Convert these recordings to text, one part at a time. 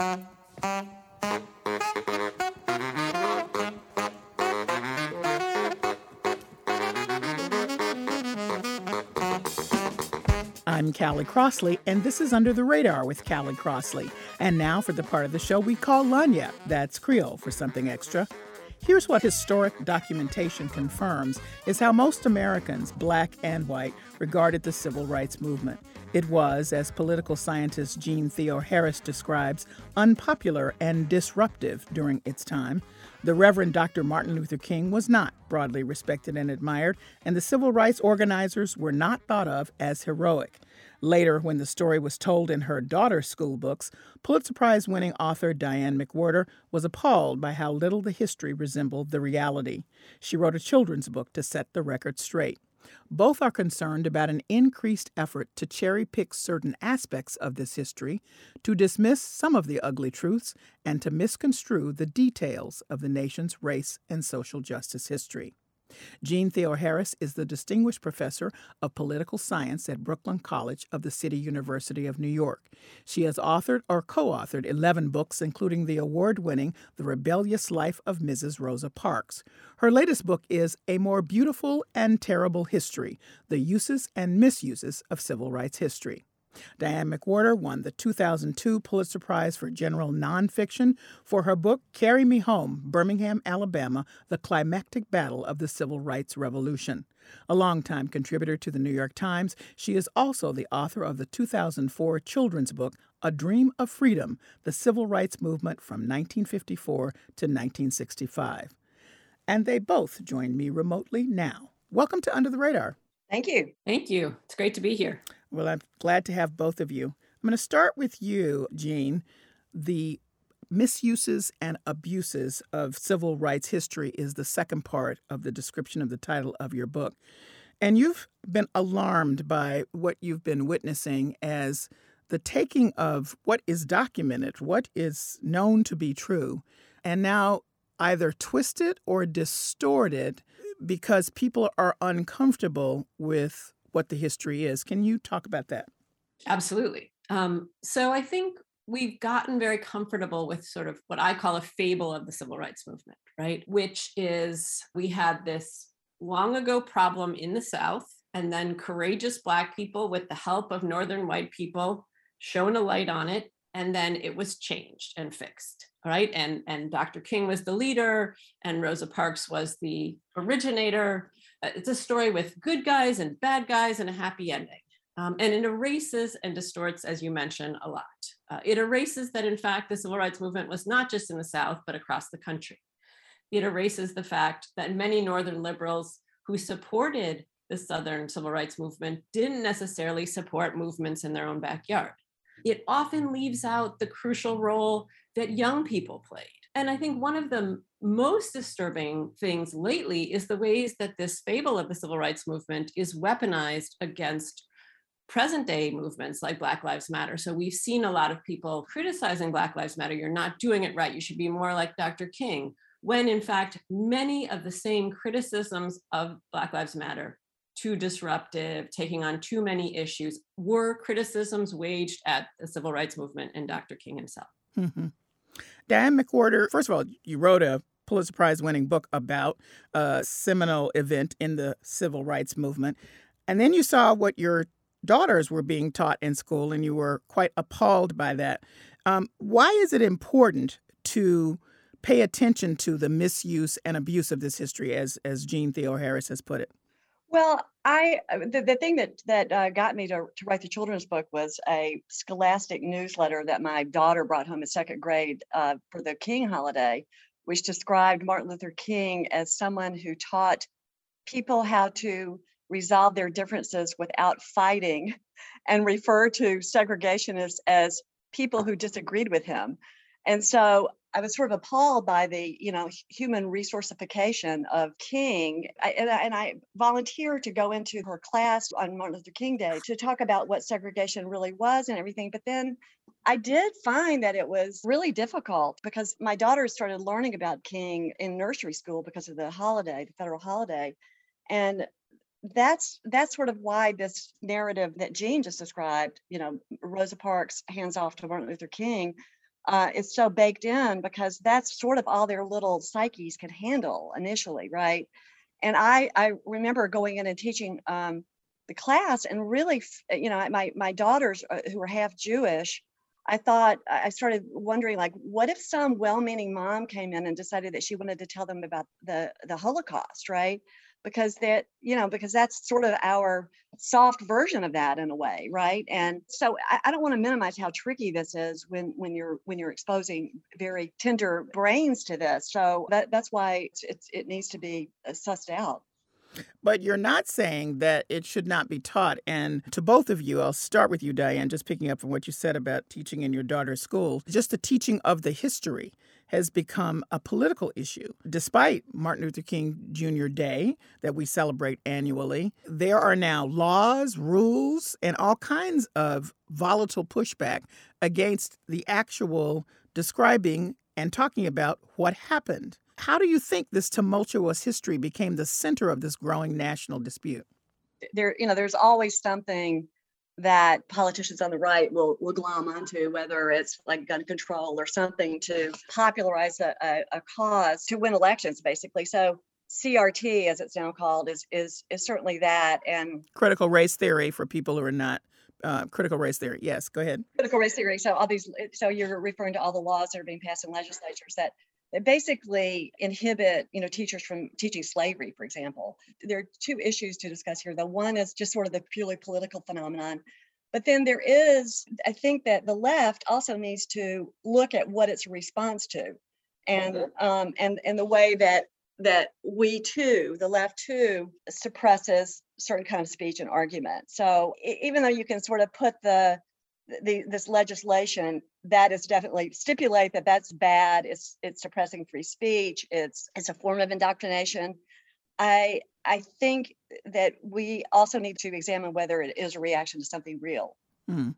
I'm Callie Crossley, and this is Under the Radar with Callie Crossley. And now for the part of the show we call Lagniappe. That's Creole for something extra. Here's what historic documentation confirms is how most Americans, black and white, regarded the civil rights movement. It was, as political scientist Jean Theoharis describes, unpopular and disruptive during its time. The Reverend Dr. Martin Luther King was not broadly respected and admired, and the civil rights organizers were not thought of as heroic. Later, when the story was told in her daughter's school books, Pulitzer Prize-winning author Diane McWhorter was appalled by how little the history resembled the reality. She wrote a children's book to set the record straight. Both are concerned about an increased effort to cherry-pick certain aspects of this history, to dismiss some of the ugly truths, and to misconstrue the details of the nation's race and social justice history. Jean Theoharis is the Distinguished Professor of Political Science at Brooklyn College of the City University of New York. She has authored or co-authored 11 books, including the award-winning The Rebellious Life of Mrs. Rosa Parks. Her latest book is A More Beautiful and Terrible History: The Uses and Misuses of Civil Rights History. Diane McWhorter won the 2002 Pulitzer Prize for General Nonfiction for her book Carry Me Home, Birmingham, Alabama, The Climactic Battle of the Civil Rights Revolution. A longtime contributor to the New York Times, she is also the author of the 2004 children's book A Dream of Freedom, The Civil Rights Movement from 1954 to 1965. And they both join me remotely now. Welcome to Under the Radar. Thank you. Thank you. It's great to be here. Well, I'm glad to have both of you. I'm going to start with you, Jean. The misuses and abuses of civil rights history is the second part of the description of the title of your book. And you've been alarmed by what you've been witnessing as the taking of what is documented, what is known to be true, and now either twisted or distorted because people are uncomfortable with what the history is. Can you talk about that? Absolutely. So I think we've gotten very comfortable with sort of what I call a fable of the civil rights movement, right? Which is we had this long ago problem in the South, and then courageous Black people with the help of Northern white people shone a light on it, and then it was changed and fixed, right? And Dr. King was the leader, and Rosa Parks was the originator. It's a story with good guys and bad guys and a happy ending. And it erases and distorts, as you mentioned, a lot. It erases that, in fact, the civil rights movement was not just in the South, but across the country. It erases the fact that many Northern liberals who supported the Southern civil rights movement didn't necessarily support movements in their own backyard. It often leaves out the crucial role that young people played. And I think one of the most disturbing things lately is the ways that this fable of the civil rights movement is weaponized against present day movements like Black Lives Matter. So we've seen a lot of people criticizing Black Lives Matter. You're not doing it right. You should be more like Dr. King, when in fact, many of the same criticisms of Black Lives Matter, too disruptive, taking on too many issues, were criticisms waged at the civil rights movement and Dr. King himself. Mm-hmm. Diane McWhorter, first of all, you wrote a Pulitzer Prize-winning book about a seminal event in the civil rights movement. And then you saw what your daughters were being taught in school, and you were quite appalled by that. Why is it important to pay attention to the misuse and abuse of this history, as Jean Theoharis has put it? Well, the thing that got me to write the children's book was a scholastic newsletter that my daughter brought home in second grade for the King holiday, which described Martin Luther King as someone who taught people how to resolve their differences without fighting, and refer to segregationists as people who disagreed with him. And so I was sort of appalled by the, human resourcification of King. I volunteered to go into her class on Martin Luther King Day to talk about what segregation really was and everything. But then I did find that it was really difficult because my daughter started learning about King in nursery school because of the holiday, the federal holiday. And that's sort of why this narrative that Jean just described, Rosa Parks hands off to Martin Luther King, is so baked in because that's sort of all their little psyches could handle initially, right? And I remember going in and teaching the class and really, my daughters who were half Jewish, I started wondering, like, what if some well-meaning mom came in and decided that she wanted to tell them about the Holocaust, right? Because that's sort of our soft version of that in a way, right? And so I don't want to minimize how tricky this is when you're exposing very tender brains to this. So that's why it needs to be sussed out. But you're not saying that it should not be taught. And to both of you, I'll start with you, Diane, just picking up from what you said about teaching in your daughter's school. Just the teaching of the history has become a political issue. Despite Martin Luther King Jr. Day that we celebrate annually, there are now laws, rules, and all kinds of volatile pushback against the actual describing and talking about what happened. How do you think this tumultuous history became the center of this growing national dispute? There's always something that politicians on the right will glom onto, whether it's like gun control or something to popularize a cause to win elections, basically. So CRT, as it's now called, is certainly that. And critical race theory for people who are not critical race theory. Yes, go ahead. Critical race theory. So you're referring to all the laws that are being passed in legislatures that basically inhibit, teachers from teaching slavery, for example. There are two issues to discuss here. The one is just sort of the purely political phenomenon. But then I think that the left also needs to look at what it's a response to, and the way that we too, the left too, suppresses certain kind of speech and argument. So even though you can sort of put this legislation that is definitely stipulate that that's bad, it's suppressing free speech, it's a form of indoctrination. I think that we also need to examine whether it is a reaction to something real. And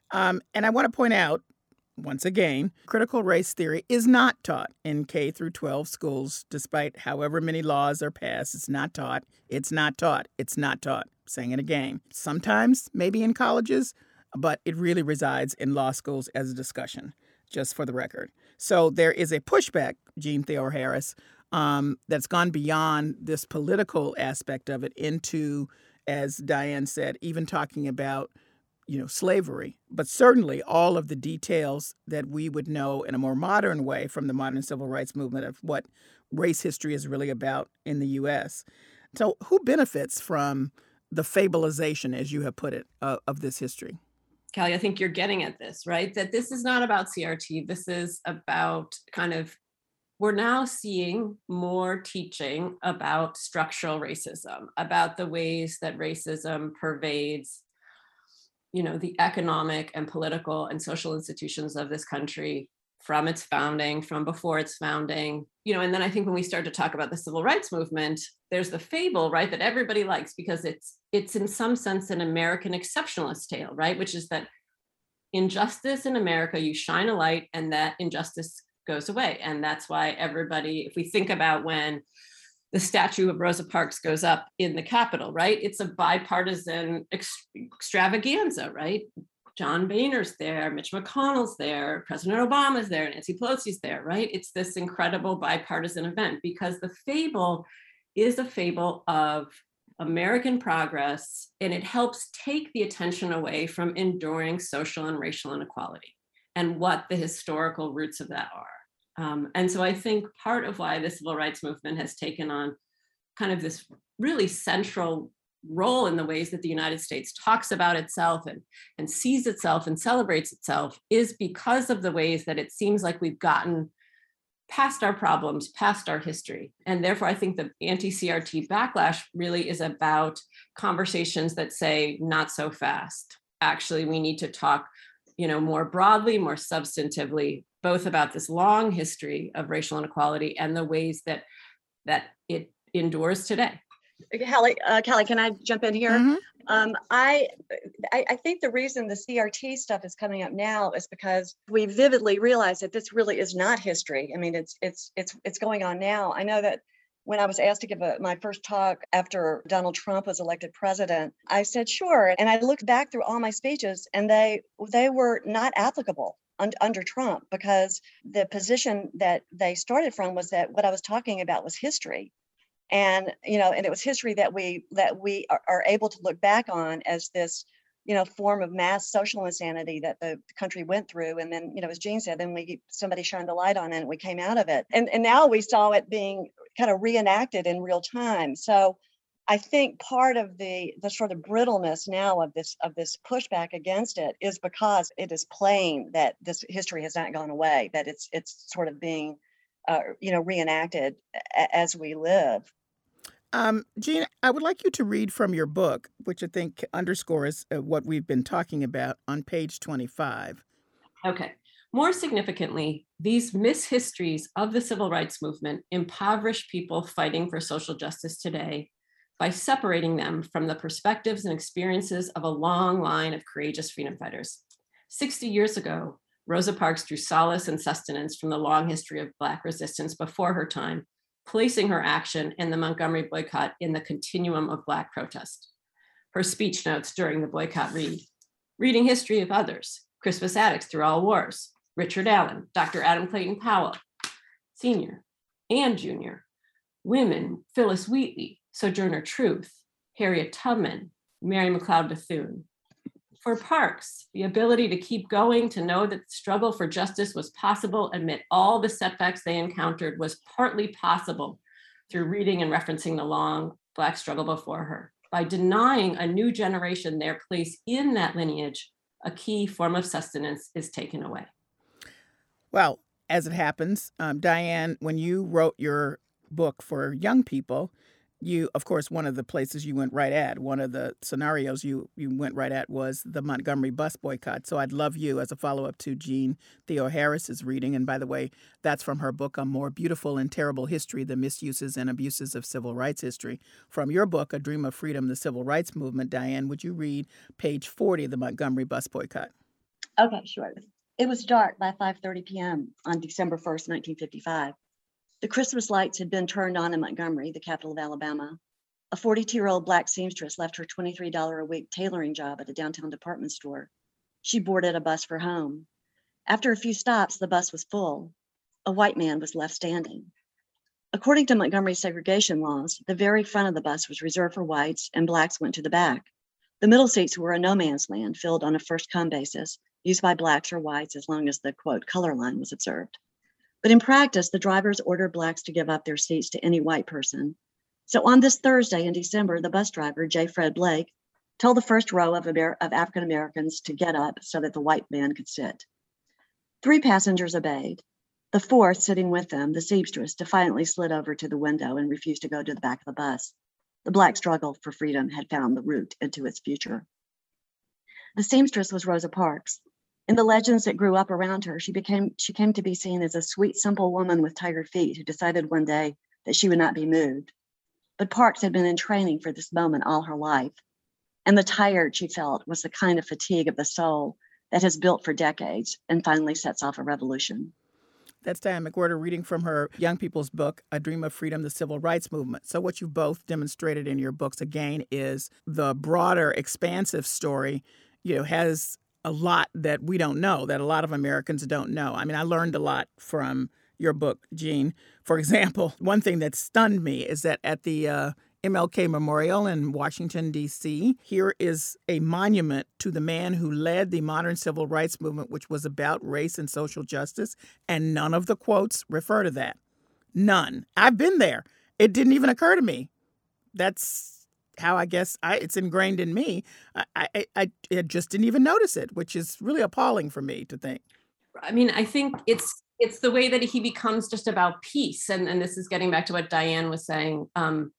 I want to point out, once again, critical race theory is not taught in K through 12 schools, despite however many laws are passed. It's not taught. It's not taught. It's not taught. Saying it again. Sometimes, maybe in colleges, but it really resides in law schools as a discussion, just for the record. So there is a pushback, Jean Theodore Harris, that's gone beyond this political aspect of it into, as Diane said, even talking about, slavery, but certainly all of the details that we would know in a more modern way from the modern civil rights movement of what race history is really about in the U.S. So who benefits from the fableization, as you have put it, of this history? Callie, I think you're getting at this, right? That this is not about CRT. This is about we're now seeing more teaching about structural racism, about the ways that racism pervades, the economic and political and social institutions of this country from its founding, from before its founding, and then I think when we start to talk about the civil rights movement, there's the fable, right, that everybody likes because it's in some sense an American exceptionalist tale, right, which is that injustice in America, you shine a light and that injustice goes away. And that's why everybody, if we think about when the statue of Rosa Parks goes up in the Capitol, right, it's a bipartisan extravaganza, right? John Boehner's there, Mitch McConnell's there, President Obama's there, Nancy Pelosi's there, right? It's this incredible bipartisan event because the fable is a fable of American progress, and it helps take the attention away from enduring social and racial inequality and what the historical roots of that are. And so I think part of why the civil rights movement has taken on kind of this really central role in the ways that the United States talks about itself and sees itself and celebrates itself is because of the ways that it seems like we've gotten past our problems, past our history. And therefore, I think the anti-CRT backlash really is about conversations that say, not so fast. Actually, we need to talk, more broadly, more substantively, both about this long history of racial inequality and the ways that it endures today. Callie, can I jump in here? Mm-hmm. I think the reason the CRT stuff is coming up now is because we vividly realize that this really is not history. I mean, it's going on now. I know that when I was asked to give my first talk after Donald Trump was elected president, I said, sure. And I looked back through all my speeches and they were not applicable. under Trump, because the position that they started from was that what I was talking about was history. And, and it was history that we are able to look back on as this, form of mass social insanity that the country went through. And then, as Jean said, then somebody shined the light on it and we came out of it. And now we saw it being kind of reenacted in real time. So I think part of the sort of brittleness now of this pushback against it is because it is plain that this history has not gone away, that it's sort of being reenacted as we live. Jean, I would like you to read from your book, which I think underscores what we've been talking about, on page 25. Okay. More significantly, these mishistories of the civil rights movement impoverish people fighting for social justice today by separating them from the perspectives and experiences of a long line of courageous freedom fighters. 60 years ago, Rosa Parks drew solace and sustenance from the long history of Black resistance before her time, placing her action in the Montgomery boycott in the continuum of Black protest. Her speech notes during the boycott read, reading history of others, Crispus Attucks through all wars, Richard Allen, Dr. Adam Clayton Powell, Sr. and Jr., women, Phyllis Wheatley, Sojourner Truth, Harriet Tubman, Mary McLeod Bethune. For Parks, the ability to keep going, to know that the struggle for justice was possible amid all the setbacks they encountered, was partly possible through reading and referencing the long Black struggle before her. By denying a new generation their place in that lineage, a key form of sustenance is taken away. Well, as it happens, Diane, when you wrote your book for young people, you, of course, one of the places you went right at, one of the scenarios you went right at was the Montgomery bus boycott. So I'd love you, as a follow-up to Jean Theoharis's reading, and by the way, that's from her book, A More Beautiful and Terrible History, The Misuses and Abuses of Civil Rights History. From your book, A Dream of Freedom, The Civil Rights Movement, Diane, would you read page 40, the Montgomery bus boycott? Okay, sure. It was dark by 5:30 p.m. on December 1st, 1955. The Christmas lights had been turned on in Montgomery, the capital of Alabama. A 42-year-old Black seamstress left her $23 a week tailoring job at a downtown department store. She boarded a bus for home. After a few stops, the bus was full. A white man was left standing. According to Montgomery's segregation laws, the very front of the bus was reserved for whites and Blacks went to the back. The middle seats were a no man's land filled on a first-come basis, used by Blacks or whites as long as the, quote, color line was observed. But in practice, the drivers ordered Blacks to give up their seats to any white person. So on this Thursday in December, the bus driver, J. Fred Blake, told the first row of African Americans to get up so that the white man could sit. 3 passengers obeyed. The 4th, sitting with them, the seamstress, defiantly slid over to the window and refused to go to the back of the bus. The Black struggle for freedom had found the route into its future. The seamstress was Rosa Parks. In the legends that grew up around her, she came to be seen as a sweet, simple woman with tiger feet who decided one day that she would not be moved. But Parks had been in training for this moment all her life. And the tired she felt was the kind of fatigue of the soul that has built for decades and finally sets off a revolution. That's Diane McWhirter reading from her young people's book, A Dream of Freedom, The Civil Rights Movement. So what you both demonstrated in your books, again, is the broader, expansive story, has a lot that we don't know, that a lot of Americans don't know. I mean, I learned a lot from your book, Jean. For example, one thing that stunned me is that at the MLK Memorial in Washington, D.C., here is a monument to the man who led the modern civil rights movement, which was about race and social justice, and none of the quotes refer to that. None. I've been there. It didn't even occur to me. That's how I guess it's ingrained in me. I just didn't even notice it, which is really appalling for me to think. I mean, I think it's the way that he becomes just about peace. And this is getting back to what Diane was saying,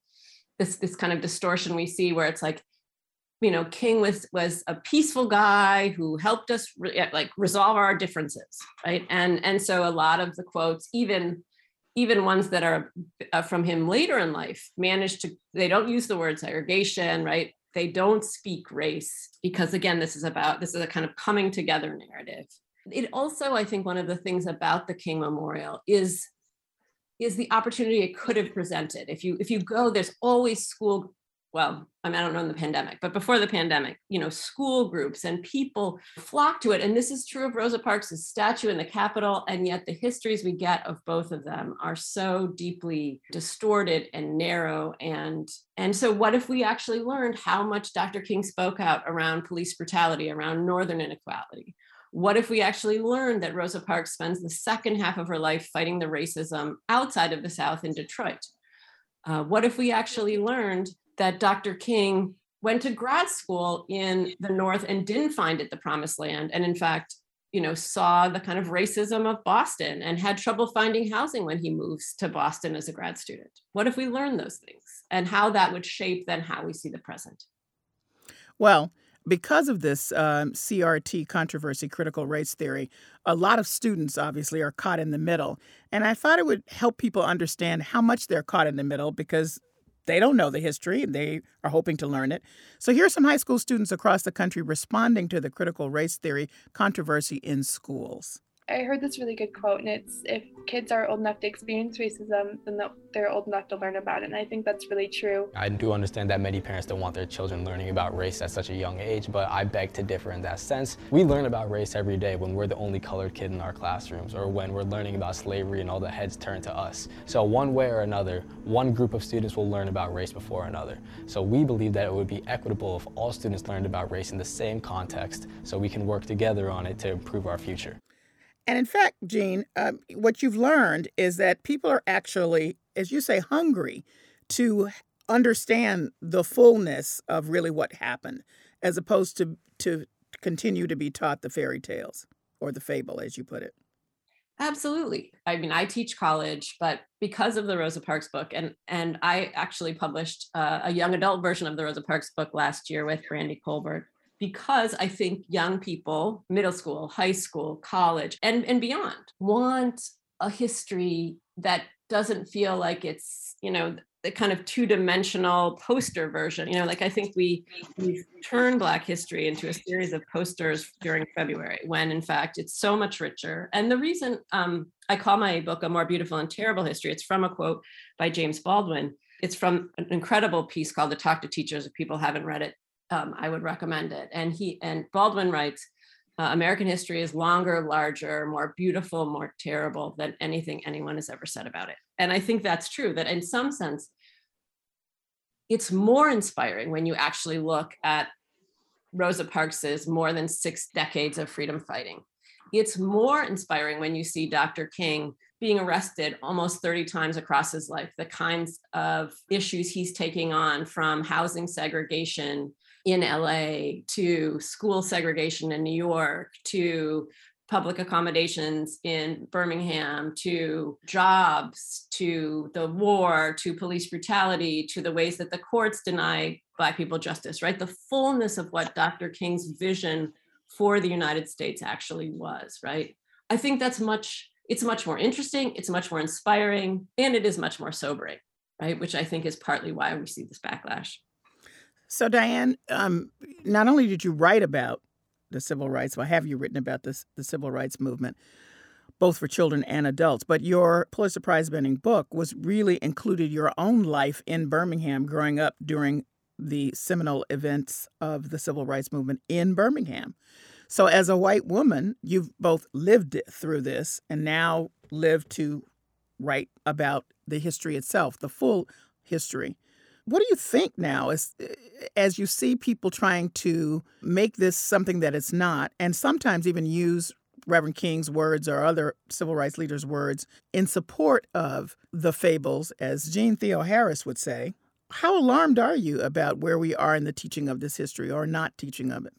this kind of distortion we see where it's like, King was a peaceful guy who helped us resolve our differences, right? And so a lot of the quotes, even ones that are from him later in life, they don't use the word segregation, right? They don't speak race because, again, this is a kind of coming together narrative. It also, I think, one of the things about the King Memorial is the opportunity it could have presented. If you go, there's always school well, I mean, I don't know in the pandemic, but before the pandemic, school groups and people flocked to it. And this is true of Rosa Parks' statue in the Capitol. And yet the histories we get of both of them are so deeply distorted and narrow. And so what if we actually learned how much Dr. King spoke out around police brutality, around Northern inequality? What if we actually learned that Rosa Parks spends the second half of her life fighting the racism outside of the South in Detroit? What if we actually learned that Dr. King went to grad school in the North and didn't find it the promised land, and in fact, saw the kind of racism of Boston and had trouble finding housing when he moves to Boston as a grad student? What if we learned those things, and how that would shape then how we see the present? Well, because of this CRT controversy, critical race theory, a lot of students obviously are caught in the middle. And I thought it would help people understand how much they're caught in the middle because they don't know the history and they are hoping to learn it. So here are some high school students across the country responding to the critical race theory controversy in schools. I heard this really good quote, and it's, if kids are old enough to experience racism, then they're old enough to learn about it. And I think that's really true. I do understand that many parents don't want their children learning about race at such a young age, but I beg to differ in that sense. We learn about race every day when we're the only colored kid in our classrooms, or when we're learning about slavery and all the heads turn to us. So one way or another, one group of students will learn about race before another. So we believe that it would be equitable if all students learned about race in the same context, so we can work together on it to improve our future. And in fact, Jean, what you've learned is that people are actually, as you say, hungry to understand the fullness of really what happened, as opposed to continue to be taught the fairy tales or the fable, as you put it. Absolutely. I mean, I teach college, but because of the Rosa Parks book, and I actually published a young adult version of the Rosa Parks book last year with Brandy Colbert, because I think young people, middle school, high school, college, and beyond, want a history that doesn't feel like it's, the kind of two-dimensional poster version. Like I think we turned Black history into a series of posters during February, when in fact it's so much richer. And the reason I call my book A More Beautiful and Terrible History, it's from a quote by James Baldwin. It's from an incredible piece called The Talk to Teachers. If people haven't read it, I would recommend it. And Baldwin writes, American history is longer, larger, more beautiful, more terrible than anything anyone has ever said about it. And I think that's true, that in some sense, it's more inspiring when you actually look at Rosa Parks's more than 6 decades of freedom fighting. It's more inspiring when you see Dr. King being arrested almost 30 times across his life, the kinds of issues he's taking on, from housing segregation in LA to school segregation in New York, to public accommodations in Birmingham, to jobs, to the war, to police brutality, to the ways that the courts deny Black people justice, right? The fullness of what Dr. King's vision for the United States actually was, right? I think it's much more interesting, it's much more inspiring, and it is much more sobering, right? Which I think is partly why we see this backlash. So, Diane, not only did you write about the civil rights, well, have you written about the civil rights movement, both for children and adults, but your Pulitzer Prize-winning book was really included your own life in Birmingham growing up during the seminal events of the civil rights movement in Birmingham. So as a white woman, you've both lived through this and now live to write about the history itself, the full history. What do you think now as you see people trying to make this something that it's not, and sometimes even use Reverend King's words or other civil rights leaders' words in support of the fables, as Jean Theoharis would say? How alarmed are you about where we are in the teaching of this history or not teaching of it?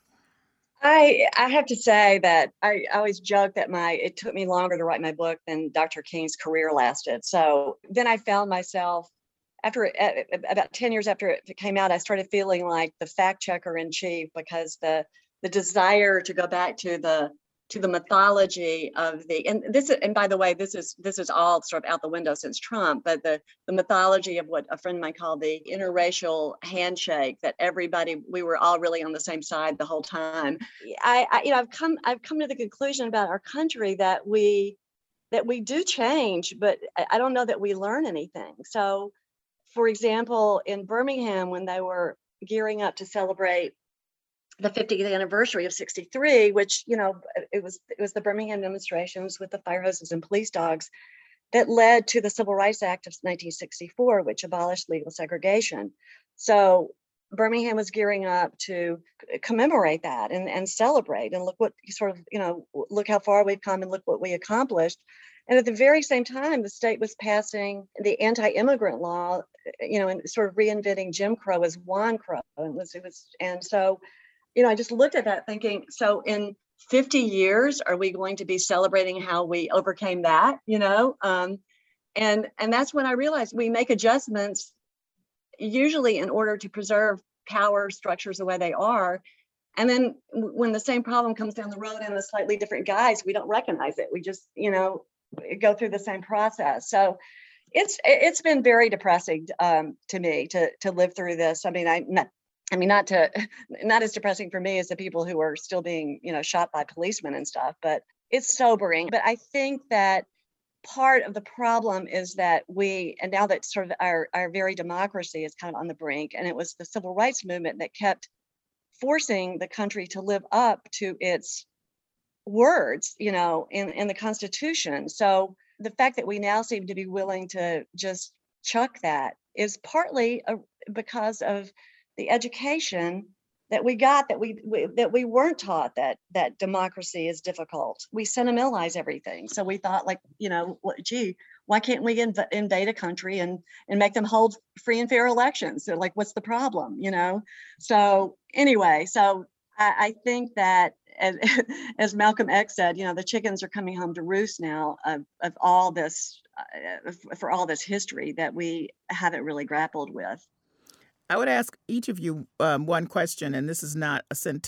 I have to say that I always joke that it took me longer to write my book than Dr. King's career lasted. So then I found myself, after about 10 years after it came out, I started feeling like the fact checker in chief, because the desire to go back to the mythology of and by the way, this is all sort of out the window since Trump, but the mythology of what a friend of mine called the interracial handshake, that we were all really on the same side the whole time. I've come to the conclusion about our country that we do change, but I don't know that we learn anything. So for example, in Birmingham, when they were gearing up to celebrate the 50th anniversary of 63, which, it was the Birmingham demonstrations with the fire hoses and police dogs that led to the Civil Rights Act of 1964, which abolished legal segregation. So Birmingham was gearing up to commemorate that and celebrate, and look what look how far we've come and look what we accomplished. And at the very same time, the state was passing the anti-immigrant law, and sort of reinventing Jim Crow as Juan Crow. And so, I just looked at that thinking, so in 50 years, are we going to be celebrating how we overcame that, and that's when I realized we make adjustments usually in order to preserve power structures the way they are. And then when the same problem comes down the road in a slightly different guise, we don't recognize it. We just, go through the same process. So it's been very depressing to me to live through this. I mean, not as depressing for me as the people who are still being, shot by policemen and stuff, but it's sobering. But I think that part of the problem is that and now that sort of our very democracy is kind of on the brink, and it was the civil rights movement that kept forcing the country to live up to its words, in the Constitution. So the fact that we now seem to be willing to just chuck that is partly because of the education that we got, that we weren't taught that democracy is difficult. We sentimentalize everything. So we thought, why can't we invade a country and make them hold free and fair elections? So what's the problem, So anyway, so I think that as Malcolm X said, the chickens are coming home to roost now of all this, for all this history that we haven't really grappled with. I would ask each of you one question, and this is not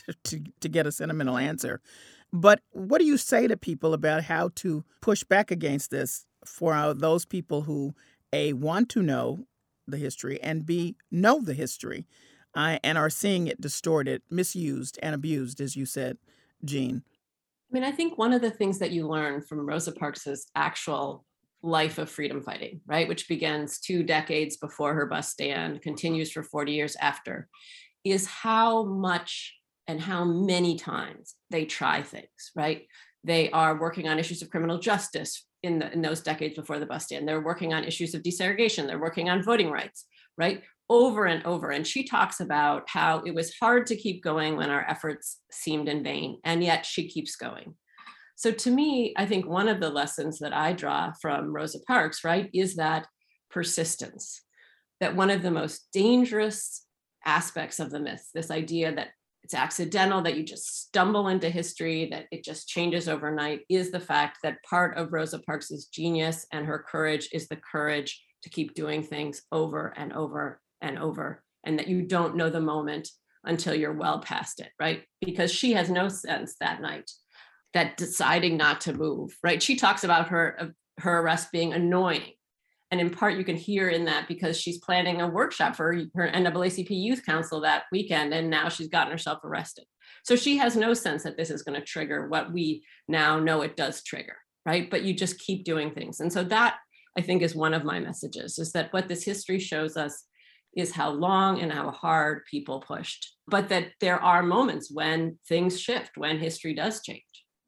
to get a sentimental answer, but what do you say to people about how to push back against this for those people who, A, want to know the history, and B, know the history, and are seeing it distorted, misused, and abused, as you said, Jean? I mean, I think one of the things that you learn from Rosa Parks' actual life of freedom fighting, right, which begins 2 decades before her bus stand, continues for 40 years after, is how much and how many times they try things, right? They are working on issues of criminal justice in those decades before the bus stand. They're working on issues of desegregation. They're working on voting rights, right? Over and over. And she talks about how it was hard to keep going when our efforts seemed in vain, and yet she keeps going. So to me, I think one of the lessons that I draw from Rosa Parks, right, is that persistence, that one of the most dangerous aspects of the myth, this idea that it's accidental, that you just stumble into history, that it just changes overnight, is the fact that part of Rosa Parks' genius and her courage is the courage to keep doing things over and over and over, and that you don't know the moment until you're well past it, right? Because she has no sense that night that deciding not to move, right? She talks about her arrest being annoying. And in part, you can hear in that because she's planning a workshop for her NAACP Youth Council that weekend, and now she's gotten herself arrested. So she has no sense that this is going to trigger what we now know it does trigger, right? But you just keep doing things. And so that, I think, is one of my messages, is that what this history shows us is how long and how hard people pushed, but that there are moments when things shift, when history does change.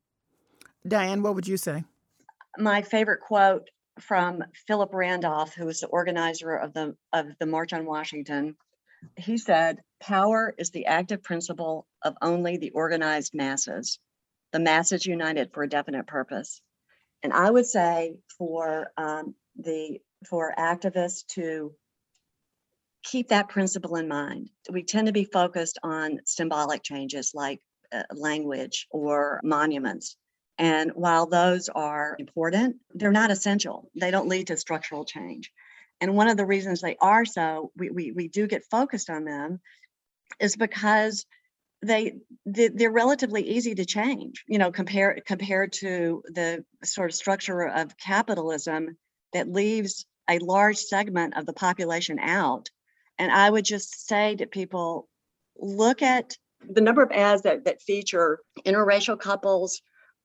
Diane, what would you say? My favorite quote from Philip Randolph, who was the organizer of the March on Washington, he said, "Power is the active principle of only the organized masses, the masses united for a definite purpose." And I would say for activists to keep that principle in mind. We tend to be focused on symbolic changes like language or monuments. And while those are important, they're not essential. They don't lead to structural change. And one of the reasons they are so, we do get focused on them, is because they're relatively easy to change, compared to the sort of structure of capitalism that leaves a large segment of the population out. And I would just say to people, look at the number of ads that feature interracial couples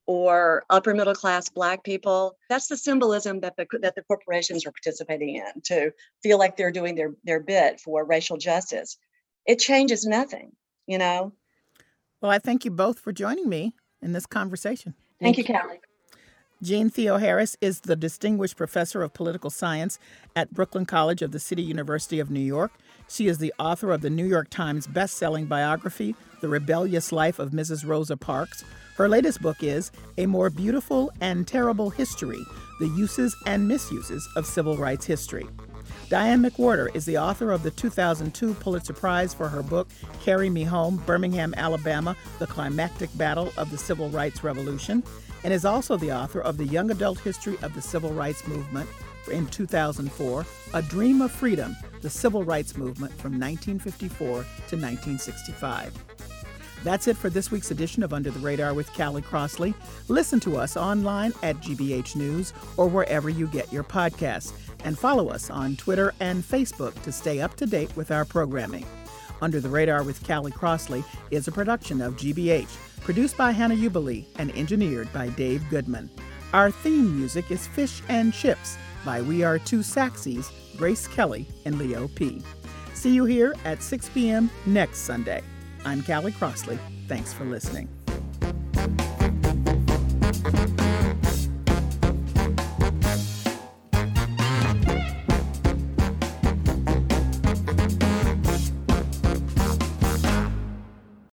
or upper middle class Black people. That's the symbolism that the corporations are participating in to feel like they're doing their bit for racial justice. It changes nothing, you know? Well, I thank you both for joining me in this conversation. Thank you, Callie. Jean Theoharis is the Distinguished Professor of Political Science at Brooklyn College of the City University of New York. She is the author of the New York Times best-selling biography, The Rebellious Life of Mrs. Rosa Parks. Her latest book is A More Beautiful and Terrible History, The Uses and Misuses of Civil Rights History. Diane McWhorter is the author of the 2002 Pulitzer Prize for her book, Carry Me Home, Birmingham, Alabama, The Climactic Battle of the Civil Rights Revolution, and is also the author of the Young Adult History of the Civil Rights Movement in 2004, A Dream of Freedom, the Civil Rights Movement from 1954 to 1965. That's it for this week's edition of Under the Radar with Callie Crossley. Listen to us online at GBH News or wherever you get your podcasts, and follow us on Twitter and Facebook to stay up to date with our programming. Under the Radar with Callie Crossley is a production of GBH, produced by Hannah Uberly and engineered by Dave Goodman. Our theme music is Fish and Chips by We Are Two Saxies, Grace Kelly and Leo P. See you here at 6 p.m. next Sunday. I'm Callie Crossley. Thanks for listening.